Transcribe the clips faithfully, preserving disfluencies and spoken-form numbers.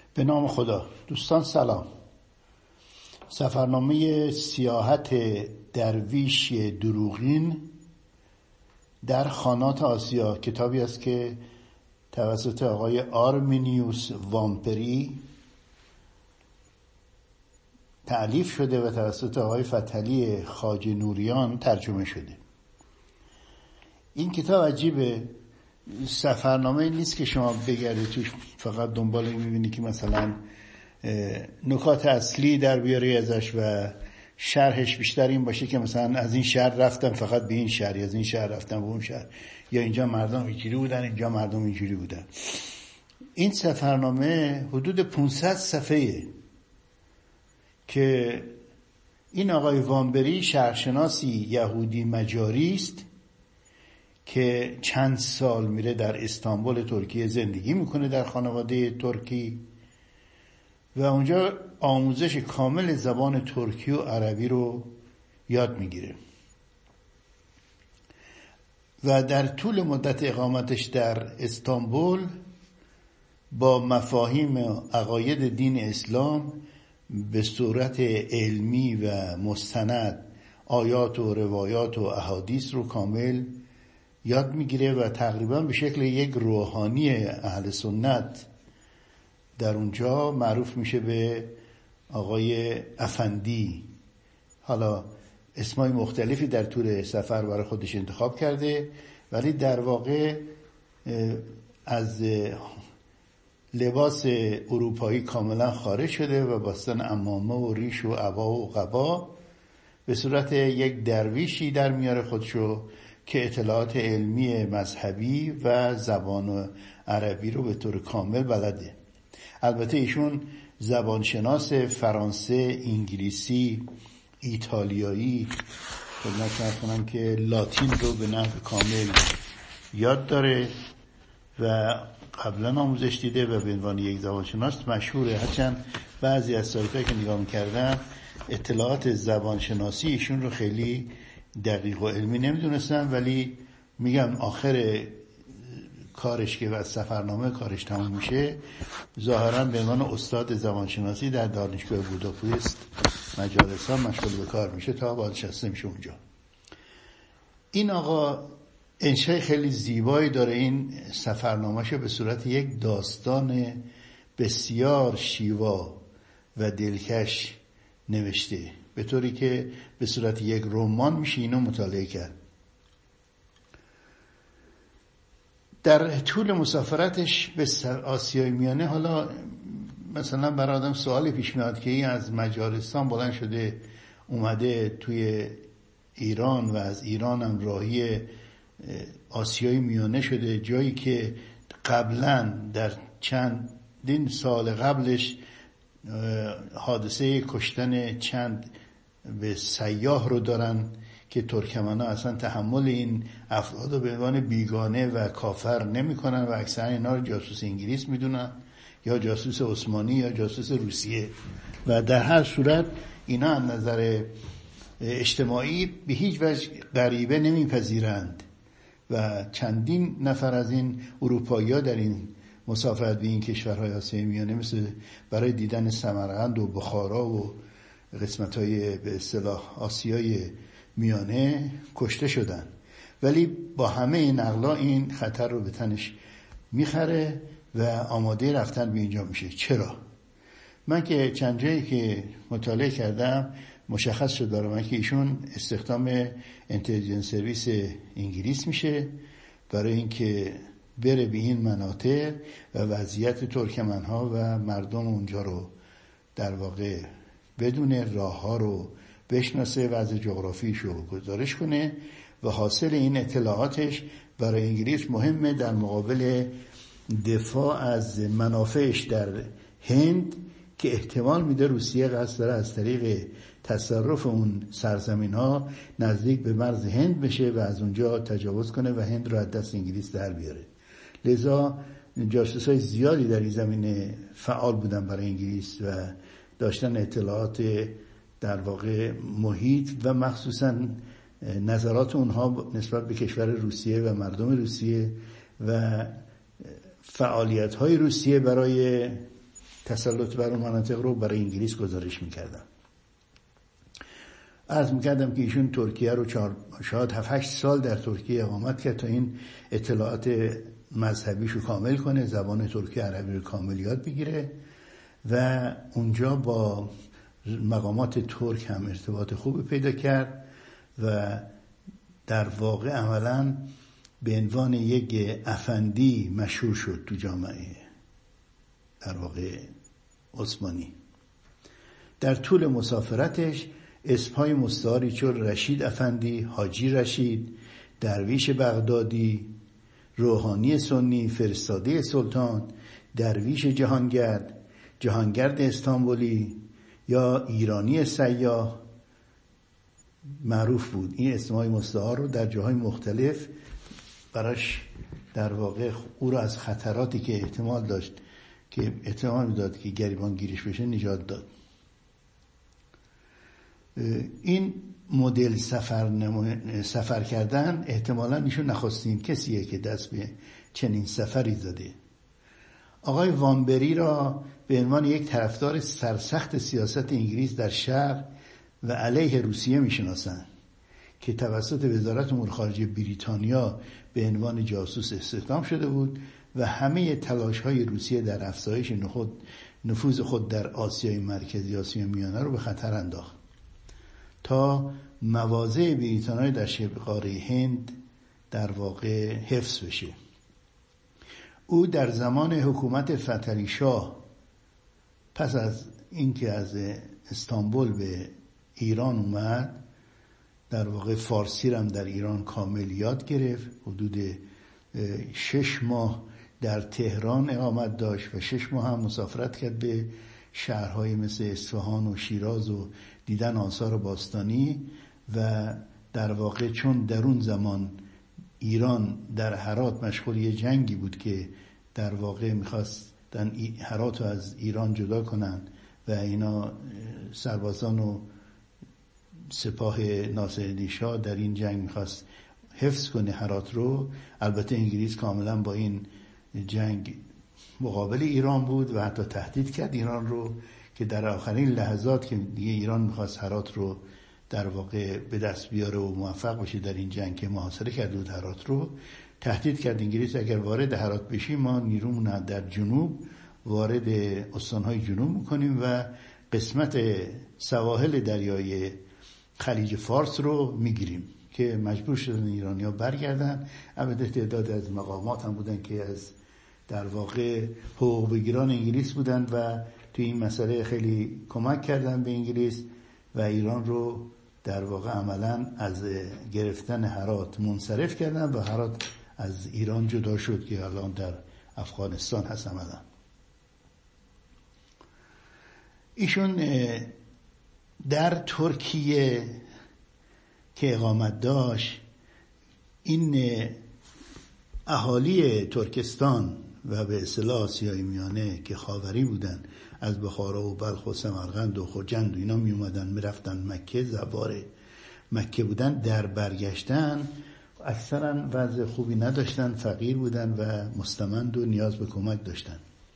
به نام خدا. دوستان سلام. سفرنامه سیاحت درویش دروغین در خانات آسیا کتابی است که توسط آقای آرمینیوس وامپری تألیف شده و توسط آقای فتحعلی خواجه نوریان ترجمه شده. این کتاب عجیبه. سفرنامه نیست که شما بگردی توش فقط دنبال میبینی که مثلا نکات اصلی در بیاری ازش و شرحش بیشتر این باشه که مثلا از این شهر رفتم فقط به این شهر، از این شهر رفتم به اون شهر، یا اینجا مردم اینجوری بودن اینجا مردم اینجوری بودن. این سفرنامه حدود پانصد صفحه که این آقای وامپری شهرشناسی یهودی مجاری است که چند سال میره در استانبول ترکیه زندگی میکنه در خانواده ترکی و اونجا آموزش کامل زبان ترکی و عربی رو یاد میگیره و در طول مدت اقامتش در استانبول با مفاهیم عقاید دین اسلام به صورت علمی و مستند آیات و روایات و احادیث رو کامل یاد میگیره و تقریبا به شکل یک روحانی اهل سنت در اونجا معروف میشه به آقای افندی. حالا اسمای مختلفی در طول سفر برای خودش انتخاب کرده، ولی در واقع از لباس اروپایی کاملا خارج شده و باستن عمامه و ریش و عبا و قبا به صورت یک درویشی در میاره خودشو که اطلاعات علمی مذهبی و زبان عربی رو به طور کامل بلده. البته ایشون زبانشناس فرانسه، انگلیسی، ایتالیایی، خدمت عرض کنم که لاتین رو به نحو کامل یاد داره و قبلا آموزش دیده و به عنوان یک زبانشناس مشهوره. هرچند بعضی از سایت‌هایی که نگاه می‌کردم اطلاعات زبانشناسی ایشون رو خیلی دقیق و علمی نمیدونستم، ولی میگم آخر کارش که از سفرنامه کارش تموم میشه ظاهرا به عنوان استاد زبانشناسی در دانشگاه بوداپست مجارستان مشغول به کار میشه تا بازنشسته میشه اونجا. این آقا انشای خیلی زیبایی داره. این سفرنامه‌شو به صورت یک داستان بسیار شیوا و دلکش نوشته، به طوری که به صورت یک رمان میشه اینو مطالعه کرد. در طول مسافرتش به آسیای میانه حالا مثلا برای آدم سوالی پیش میاد که این از مجارستان بلند شده اومده توی ایران و از ایران هم راهی آسیای میانه شده، جایی که قبلا در چندین سال قبلش حادثه کشتن چند به سیاح رو دارن که ترکمن‌ها اصلا تحمل این افراد رو به عنوان بیگانه و کافر نمی کنن و اکثر اینا رو جاسوس انگلیس میدونن یا جاسوس عثمانی یا جاسوس روسیه و در هر صورت اینا از نظر اجتماعی به هیچ وجه غریبه نمیپذیرند و چندین نفر از این اروپایی‌ها در این مسافرت به این کشورهای آسیای میانه مثل برای دیدن سمرقند و بخارا و قسمت‌های به اصطلاح آسیای میانه کشته شدن، ولی با همه این نقلا این خطر رو به تنش میخره و آماده رفتن به اینجا میشه. چرا؟ من که چند جایی که مطالعه کردم مشخص شد برای من که ایشون استخدام اینتلیجنس سرویس انگلیس میشه برای اینکه بره به این مناطق و وضعیت ترکمن‌ها و مردم اونجا رو در واقع بدون راه ها رو بشناسه، وضع جغرافیش رو گزارش کنه و حاصل این اطلاعاتش برای انگلیس مهمه در مقابل دفاع از منافعش در هند که احتمال میده روسیه قصد داره از طریق تصرف اون سرزمین ها نزدیک به مرز هند بشه و از اونجا تجاوز کنه و هند رو از دست انگلیس در بیاره. لذا جاسوسای زیادی در این زمینه فعال بودن برای انگلیس و داشتن اطلاعات در واقع محیط و مخصوصا نظرات اونها نسبت به کشور روسیه و مردم روسیه و فعالیت‌های روسیه برای تسلط بر اون مناطق رو برای انگلیس گزارش میکردن. عرض میکردم که ایشون ترکیه رو چهار شاید هفت هشت سال در ترکیه اقامت کرد تا این اطلاعات مذهبیش رو کامل کنه، زبان ترکی عربی رو کامل یاد بگیره و اونجا با مقامات ترک هم ارتباط خوبی پیدا کرد و در واقع عملاً به عنوان یک افندی مشهور شد تو جامعه در واقع عثمانی. در طول مسافرتش اسمهای مستعاری چون رشید افندی، حاجی رشید، درویش بغدادی، روحانی سنی، فرستاده سلطان، درویش جهانگرد، جهانگرد استانبولی یا ایرانی سیاح معروف بود. این اسمهای مستعار رو در جاهای مختلف براش در واقع او رو از خطراتی که احتمال داشت که احتمال میداد که گریبان گیرش بشه نجات داد. این مدل سفر نمو... سفر کردن احتمالاً ایشون نخستین کسیه که دست به چنین سفری زده. آقای وامبری را به عنوان یک طرفدار سرسخت سیاست انگلیس در شرق و علیه روسیه میشناسند که توسط وزارت امور خارجه بریتانیا به عنوان جاسوس استخدام شده بود و همه تلاش‌های روسیه در افزایش نفوذ خود در آسیای مرکزی، آسیای میانه رو به خطر انداخت تا مواضع بریتانیا در شبه قاره هند در واقع حفظ بشه. او در زمان حکومت فتحعلی شاه پس از اینکه از استانبول به ایران اومد در واقع فارسی هم در ایران کامل یاد گرفت. حدود شش ماه در تهران اقامت داشت و شش ماه هم مسافرت کرد به شهرهای مثل اصفهان و شیراز و دیدن آثار باستانی و در واقع چون در اون زمان ایران در هرات مشغول یه جنگی بود که در واقع میخواستن هرات رو از ایران جدا کنن و اینا سربازان و سپاه ناصرالدین شاه در این جنگ میخواست حفظ کنه هرات رو. البته انگلیس کاملا با این جنگ مقابل ایران بود و حتی تهدید کرد ایران رو که در آخرین لحظات که دیگه ایران میخواست هرات رو در واقع به دست بیاره و موفق بشه در این جنگ که محاصره کرده بود هرات رو، تهدید کرد انگلیس اگر وارد هرات بشیم ما نیرومون در جنوب وارد استانهای جنوب میکنیم و قسمت سواحل دریای خلیج فارس رو میگیریم، که مجبور شدن ایرانی‌ها برگردن. البته تعداد از مقامات هم بودن که از در واقع حقوق بگیران انگلیس بودن و توی این مسئله خیلی کمک کردن به انگلیس و ایران رو در واقع عملاً از گرفتن هرات منصرف کردن و هرات از ایران جدا شد که الان در افغانستان هست عملاً. ایشون در ترکیه که اقامت داشت این اهالی ترکستان و به اصطلاح آسیای میانه که خاوری بودن از بخارا و بلخ و سمرقند و خرجند و اینا می اومدن می رفتن مکه، زوار مکه بودن، در برگشتن اکثرا وضع خوبی نداشتن، فقیر بودن و مستمند و نیاز به کمک داشتن.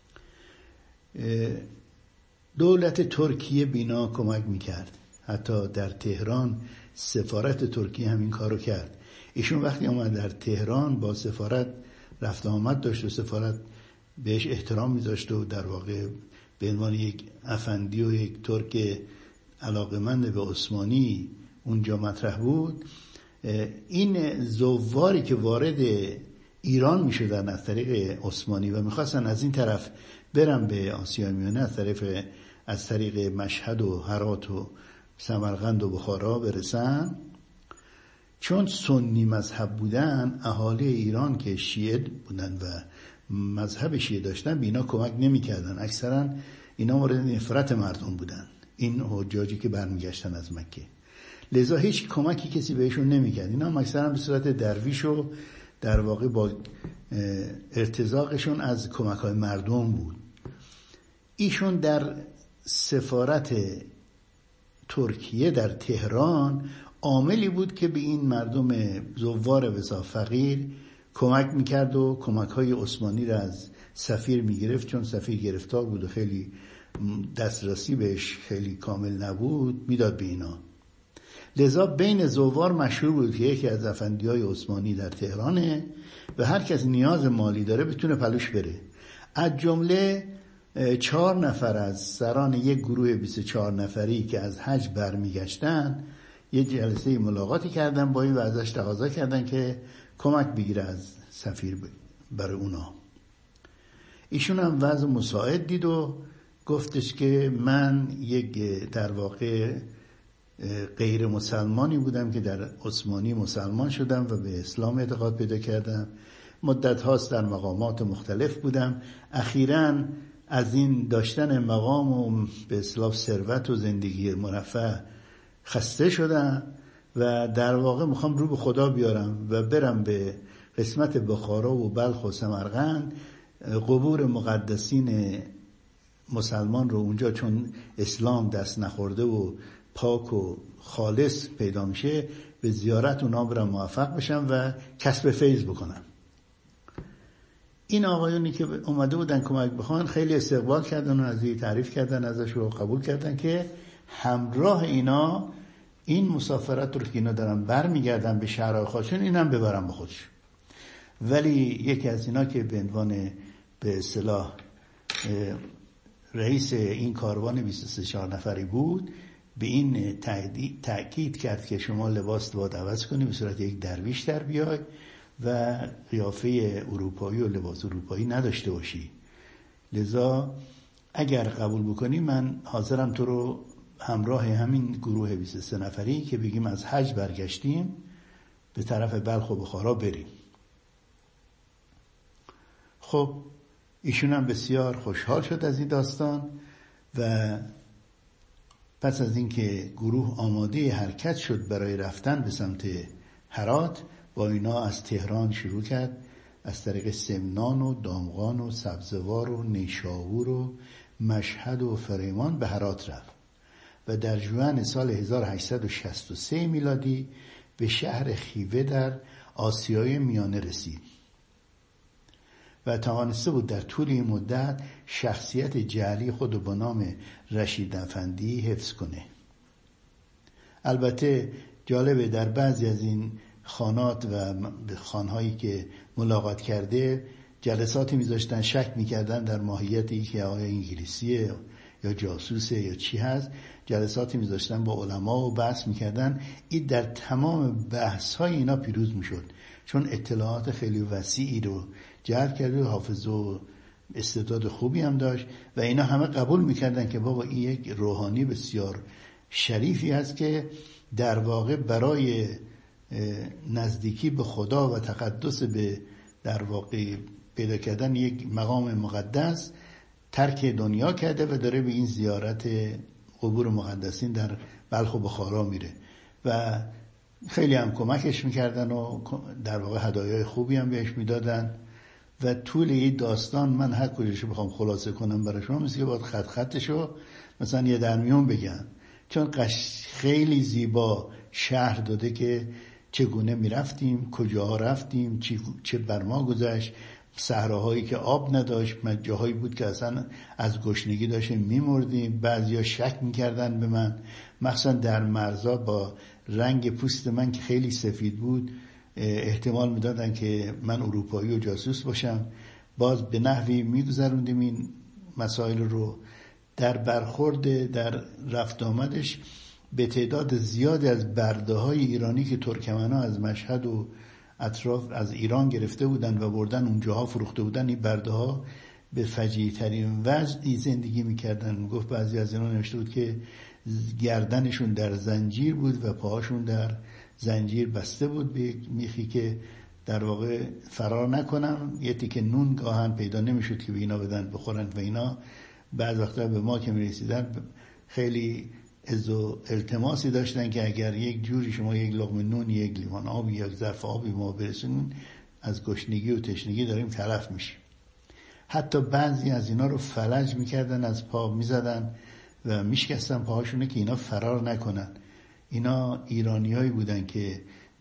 دولت ترکیه بینا کمک میکرد، حتی در تهران سفارت ترکیه همین کارو کرد. ایشون وقتی آمد در تهران با سفارت رفت آمد داشت و سفارت بهش احترام میذاشت و در واقع به عنوان یک افندی و یک ترک علاقمند به عثمانی اونجا مطرح بود. این زواری که وارد ایران میشدن از طریق عثمانی و میخواستن از این طرف برن به آسیای میانه از طریق از طریق مشهد و هرات و سمرقند و بخارا برسن، چون سنی مذهب بودن اهالی ایران که شیعه بودن و مذهب شیعه داشتن به اینا کمک نمی کردن. اکثرا اینا مورد نفرت مردم بودن، این حجاجی که برمیگشتن از مکه، لذا هیچ کمکی کسی بهشون نمی کرد. اینا اکثرا به صورت درویش و در واقع با ارتزاقشون از کمک های مردم بود. ایشون در سفارت ترکیه در تهران عاملی بود که به این مردم زوار بسا فقیر کمک میکرد و کمک های عثمانی را از سفیر میگرفت، چون سفیر گرفتار بود و خیلی دسترسی بهش خیلی کامل نبود، میداد به اینا. لذا بین زوار مشهور بود که یکی از افندیای عثمانی در تهرانه و هر کس نیاز مالی داره بتونه پلوش بره. از جمله چهار نفر از سران یک گروه بیست و چهار نفری که از حج برمیگشتن یه جلسه ملاقاتی کردن با این و ازش تقاضا کردن که کمک بگیره از سفیر برای اونا. ایشون هم وضع مساعد دید و گفتش که من یک در واقع غیر مسلمانی بودم که در عثمانی مسلمان شدم و به اسلام اعتقاد پیدا کردم، مدت هاست در مقامات مختلف بودم، اخیراً از این داشتن مقام و به اصطلاح ثروت و زندگی مرفه خسته شدم و در واقع میخوام رو به خدا بیارم و برم به قسمت بخارا و بلخ و سمرقند قبور مقدسین مسلمان رو اونجا، چون اسلام دست نخورده و پاک و خالص پیدا میشه، به زیارت اونا برم موفق بشم و کسب فیض بکنم. این آقایونی که اومده بودن کمک بخوان خیلی استقبال کردن و از این تعریف کردن، ازش رو قبول کردن که همراه اینا این مسافرت رو که اینا دارن بر میگردن به شهرهای خودشون اینم ببرن به خودش. ولی یکی از اینا که به عنوان به اصطلاح رئیس این کاروان بیست و سه چهار نفری بود، به این تأکید کرد که شما لباس باید عوض کنی، به صورت یک درویش در بیای و قیافه اروپایی و لباس اروپایی نداشته باشی. لذا اگر قبول بکنی من حاضرم تو رو همراه همین گروه بیست و سه نفری که بگیم از حج برگشتیم به طرف بلخ و بخارا بریم. خب ایشون هم بسیار خوشحال شد از این داستان و پس از اینکه گروه آماده حرکت شد برای رفتن به سمت هرات، با اینا از تهران شروع کرد، از طریق سمنان و دامغان و سبزوار و نیشابور و مشهد و فریمان به هرات رفت و در ژوئن سال هزار و هشتصد و شصت و سه میلادی به شهر خیوه در آسیای میانه رسید و توانسته بود در طول این مدت شخصیت جعلی خود با نام رشید افندی حفظ کنه. البته جالبه در بعضی از این خانات و خانهایی که ملاقات کرده جلساتی میذاشتن، شک میکردن در ماهیتی که آیا انگلیسیه یا جاسوسه یا چی هست، جلساتی میذاشتن با علما و بحث میکردن. این در تمام بحث های اینا پیروز میشد، چون اطلاعات خیلی وسیعی رو جلب کرده و حافظه و استعداد خوبی هم داشت و اینا همه قبول میکردن که بابا این یک روحانی بسیار شریفی هست که در واقع برای نزدیکی به خدا و تقدس به در واقع پیدا کردن یک مقام مقدس ترک دنیا کرده و داره به این زیارت قبور مقدسین در بلخ و بخارا میره و خیلی هم کمکش میکردن و در واقع هدایای خوبی هم بهش میدادن و طول این داستان من هر کجاشو بخوام خلاصه کنم برای شما مثل که باید خط خطشو مثلا یه درمیون بگم، چون خیلی زیبا شهر داده که چگونه میرفتیم، کجاها رفتیم، چه بر ما گذشت، صحراهایی که آب نداشت، جاهایی بود که اصلا از گشنگی داشتیم میمردیم، بعضیا شک میکردن به من، مخصوصا در مرزا با رنگ پوست من که خیلی سفید بود احتمال میدادن که من اروپایی و جاسوس باشم. باز به نحوی میگذروندیم این مسائل رو. در برخورد در رفت آمدش به تعداد زیادی از برده های ایرانی که ترکمن‌ها از مشهد و اطراف از ایران گرفته بودن و بردن اونجاها فروخته بودن، این برده ها به فجیع ترین وضعی زندگی میکردن. گفت بعضی از اینا نوشته بود که گردنشون در زنجیر بود و پاهاشون در زنجیر بسته بود به میخی که در واقع فرار نکنم. یه تیکه نون گاهن پیدا نمیشد که به اینا بدن بخورن و اینا بعض وقتا به ما که میرسیدن خیلی از و التماسی داشتن که اگر یک جوری شما یک لقمه نون، یک لیوان آب یا یک ظرف آبی ما برسونین از گشنگی و تشنگی داریم تلف میشیم. حتی بعضی از اینا رو فلج میکردن، از پا میزدن و میشکستن پاهاشونه که اینا فرار نکنن. اینا ایرانیایی بودن که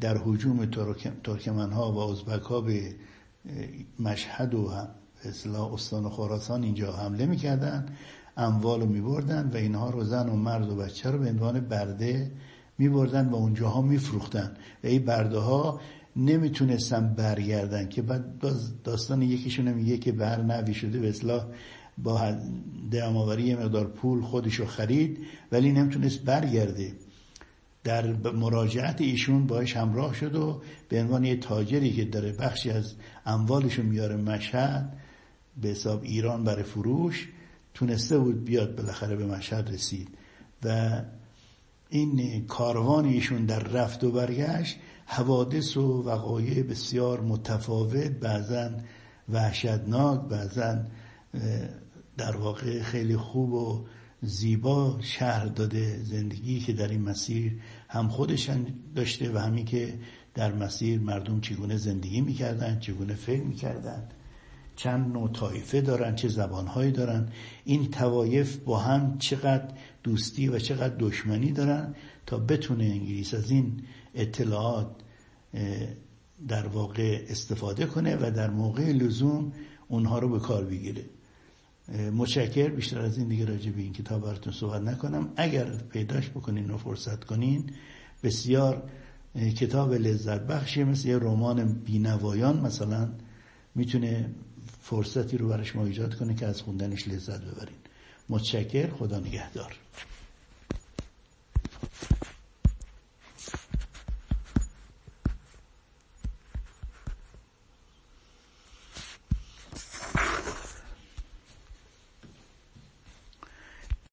در هجوم ترکمن ها و ازبک ها به مشهد و اصلاح استان خراسان اینجا حمله میکردن، اموال رو میبردن و اینها رو، زن و مرد و بچه رو به عنوان برده میبردن و اونجاها میفروختن و این برده ها نمیتونستن برگردن، که بعد داستان یکیشون میگه که بر نوی شده به اصلاح با دماوری یه مقدار پول خودشو خرید ولی نمیتونست برگرده. در مراجعت ایشون باش همراه شد و به عنوان یه تاجری که داره بخشی از اموالشو میاره مشهد به حساب ایران برای فروش، تونسته بود بیاد، بالاخره به مشهد رسید و این کاروان ایشون در رفت و برگشت حوادث و وقایع بسیار متفاوت، بعضا وحشتناک، بعضا در واقع خیلی خوب و زیبا شهر داده. زندگی که در این مسیر هم خودش داشته و همین که در مسیر مردم چگونه زندگی میکردن، چگونه فکر میکردن، چند نوع طایفه دارن، چه زبانهایی دارن، این طوایف با هم چقدر دوستی و چقدر دشمنی دارن، تا بتونه انگلیس از این اطلاعات در واقع استفاده کنه و در موقع لزوم اونها رو به کار بگیره. متشکر. بیشتر از این دیگه راجع به این کتاب براتون صحبت نکنم. اگر پیداش بکنین و فرصت کنین، بسیار کتاب لذت بخشی، مثل یه رمان بینوایان مثلا، میتونه فرصتی رو برش ما ایجاد کنه که از خوندنش لذت ببرین. متشکر. خدا نگهدار.